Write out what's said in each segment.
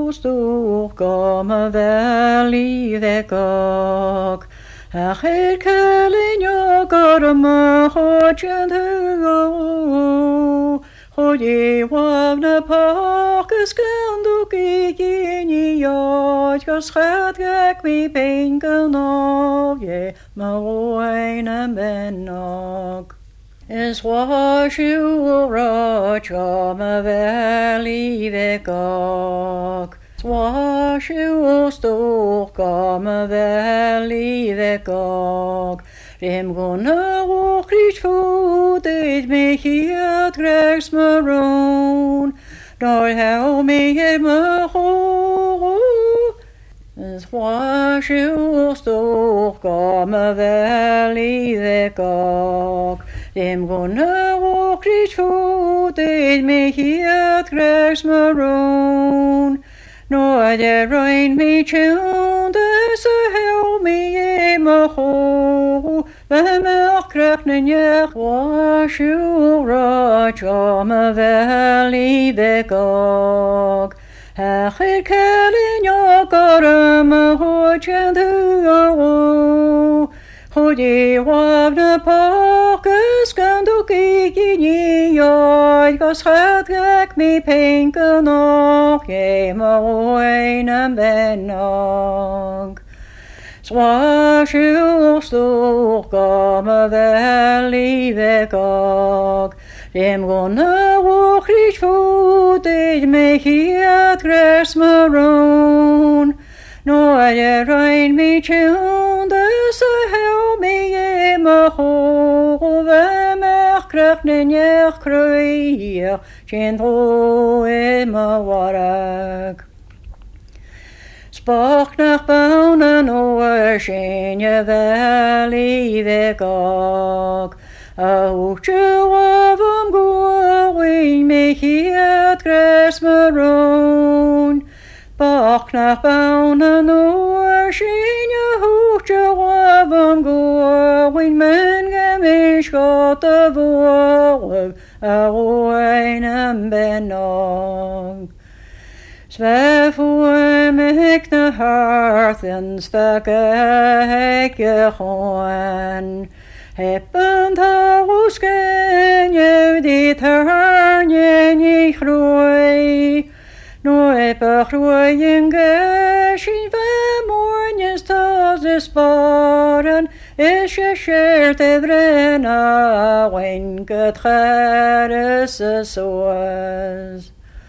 stor gamme vel livet gak. Her kälin jag garma hodjen hugo. Hodje wavna pakes ganduk igini jod. Geschat gek mi pinken og je ma woinen bennog. Is was you roch gamme vel livet gak. Was you stor gamme vel livet gak. Dem gonne rochrich fodet me hier dregs maroon. Daar hou me me ho. Is was you stor gamme vel livet gak. Dem gonne rochrich fodet me hier dregs maroon. Nor the rain me childe so help me me ho. The milk krachnen je was you roch me valley vegog. Her kälin jag garma hodjen hugo. Hodje wavna pakes ganduk igini jod. Geschat gek mi pinken og je ma woinen bennog. Swas you stor gamme vel livet gak. Dem gonne rochrich fodet me hier gres maroon. Nor the rain me childe so help me me ho. The milk krachnen je kruier. Geen dro me warag. Spach nach baunen oer sjen je vel livet gak. A hoekje wavum goeien me hier gres maroon. Bach nach baunen oer sjen je hoekje wavum goeien men gemisch got de woord. A woinen bennog. Zwerf voor meg de hart en zwerk je gewoon. Heppend harus ken je dit haar je niet groei. Nooit begroeien geschien we morgens tot de sparen. Is je scheert evren wen het geres zoals.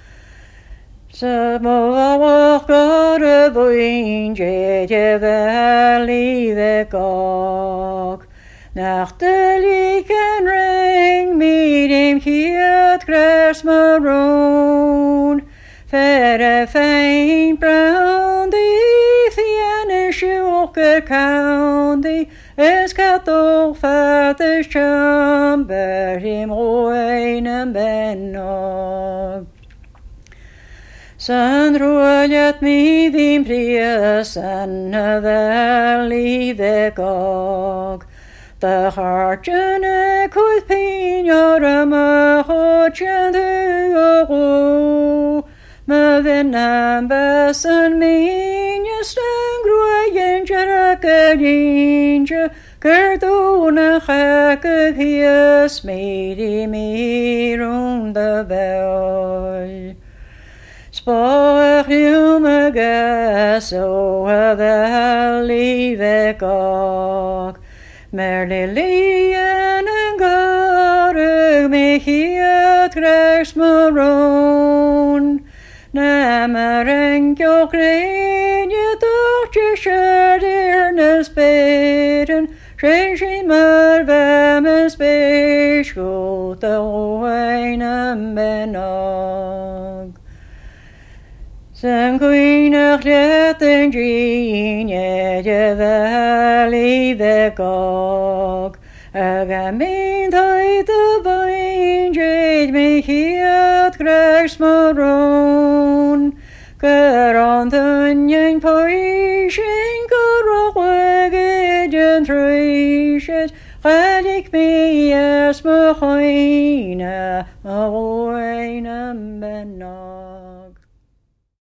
Ze mogen gore wind je vel livet gak. Nachtelijk en ring met hem hier gras maroon. Verre fijn brown die fienne schulke county. Es gaat toch vader chamber hem roeien bennog. Sen roeljet mi vim prius en vel livet gak. De hartjene koet pinjore me hodjen hugo. Me vinnen bessen minje steng groeien jerke dintje. Kerdone gekke gies medi me rond de bel. Spach you me gas o vel livet gak. Mer lilien en garug me hier gres maroon. Nemmer enk jo krenje dochtje skjerderne speren. Skjimmer vemmen speskot og einen bennog. Sen kuinig letten gin je vel livet gak. Aga min tøyde vijn jed me hier gres maroon. Geran tunjen poisjen gerogwegen treisjes. Gelijk me as me goine